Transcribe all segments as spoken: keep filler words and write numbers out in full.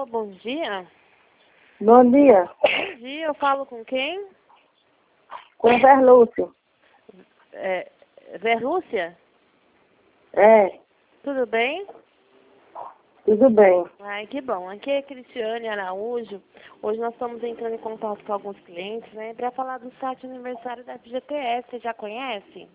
bom dia. Bom dia. Bom dia, eu falo com quem? Com o Verlúcio. É, Verlúcia? É, Tudo bem? tudo bem. Ai, que bom. Aqui é Cristiane Araújo. Hoje nós estamos entrando em contato com alguns clientes, né, para falar do site aniversário da F G T S. Você já conhece?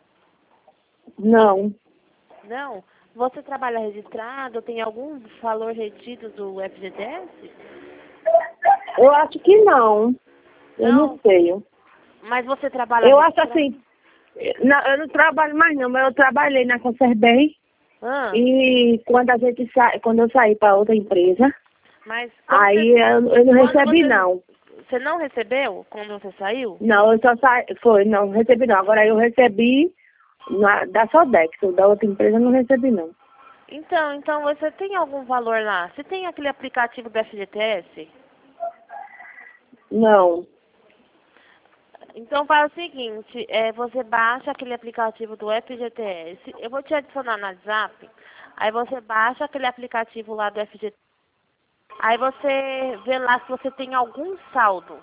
Não, Não? Você trabalha registrado? Tem algum valor retido do F G T S? eu acho que não. Eu Não? não sei. Mas você trabalha Eu acho registrado? assim, não, eu não trabalho mais não, mas eu trabalhei na Concerbem Ah, e quando a gente sa... quando eu saí para outra empresa, mas quando aí você, eu, eu não quando recebi você, não. você não recebeu quando você saiu? Não, eu só saí, foi, não recebi não. Agora eu recebi na, da Sodex, da outra empresa eu não recebi não. Então, então você tem algum valor lá? Você tem aquele aplicativo do F G T S? Não. Então faz o seguinte, é, você baixa aquele aplicativo do F G T S, eu vou te adicionar no WhatsApp, aí você baixa aquele aplicativo lá do F G T S, aí você vê lá se você tem algum saldo.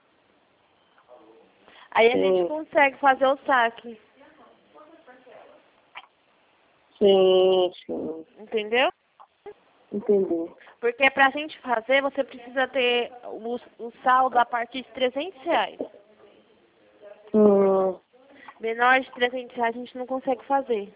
Aí a gente Sim, consegue fazer o saque, sim, sim. entendeu? Entendi. Porque pra gente fazer, você precisa ter o, o saldo a partir de trezentos reais. Hum, Menor de trezentos reais a gente não consegue fazer.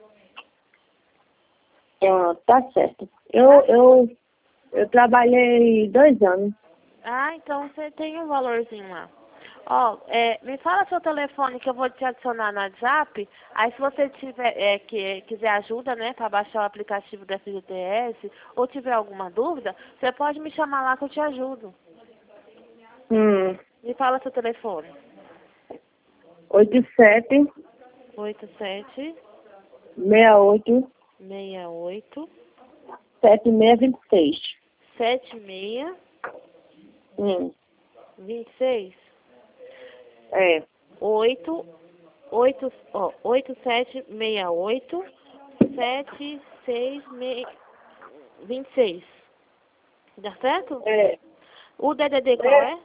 ah, tá certo. Eu, Tá? eu, eu trabalhei dois anos. Ah, então você tem um valorzinho lá. Ó, é, me fala seu telefone que eu vou te adicionar no WhatsApp. Aí se você tiver, é, que, quiser ajuda, né, para baixar o aplicativo da F G T S, ou tiver alguma dúvida, você pode me chamar lá que eu te ajudo. Hum, Me fala seu telefone. oito sete oito sete seis oito seis oito sete seis dois seis. sete seis Hum, dois seis é, oito oito ó, oito sete seis oito sete seis vinte e seis. Dá certo? é, O D D D qual é?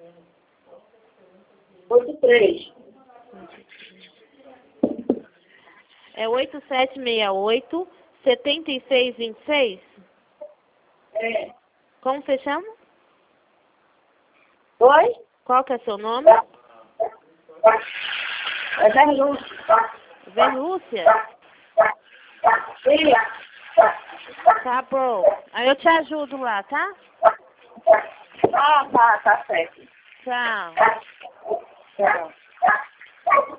oito três. É oito sete seis oito sete seis dois seis? É. Como você chama? Oi? Qual que é seu nome? É Verlúcio. Verlúcia? Sim. Tá bom. Aí eu te ajudo lá, tá? Ah, tá, tá certo. Tchau. Tchau.